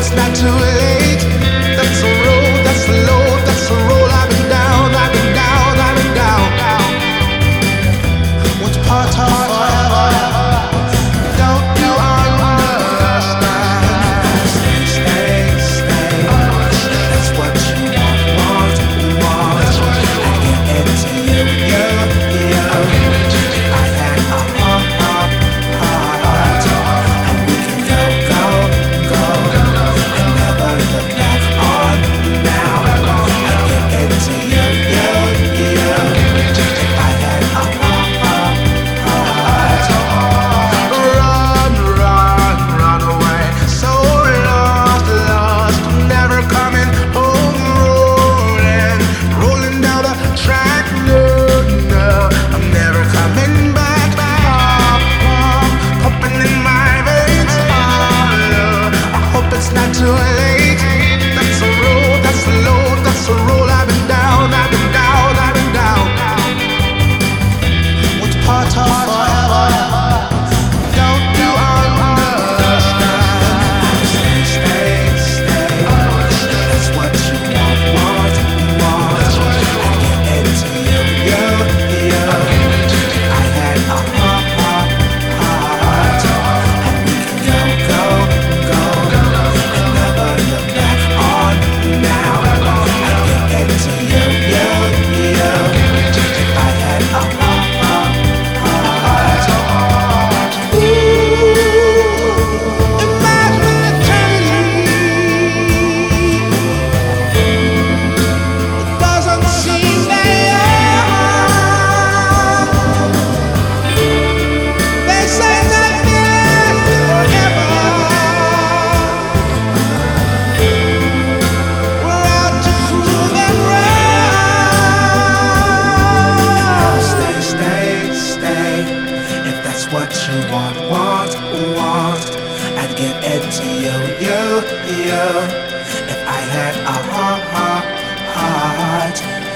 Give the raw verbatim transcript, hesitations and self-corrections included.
it's not too late. That's the road, that's the load, that's the road I've been down, I've been down, I've been down. What's part of forever? Don't you understand? Stay, stay, stay. That's what you want, want, want. I get into you, you, you. I had a heart, heart, heart, and we can go, go, go, and never look back on now. I get into you, you, you. I had a heart, heart, heart. Run, run, run away. So lost, lost, never coming home. Rolling, rolling down the track. No, no, I'm never coming back. Pop, pop, popping in my veins. Oh, I hope it's not too late. That's the road, that's the load, that's the road I've been down, I've been down, I've been down. What's part of forever? Don't you understand? Stay, stay, stay. That's what you want, want, want. I get into you, you, you. I had a heart, heart, heart, and we can go, go, go, and never look back on now. I get into you, you, you. I had a heart, heart, heart. Ooh, imagine eternity. It doesn't seem there. They say that there's forever. We're out to prove them wrong. Stay, stay, stay. If that's what you want, want, want, I'd get into you, you, you. If I had a heart, heart, heart.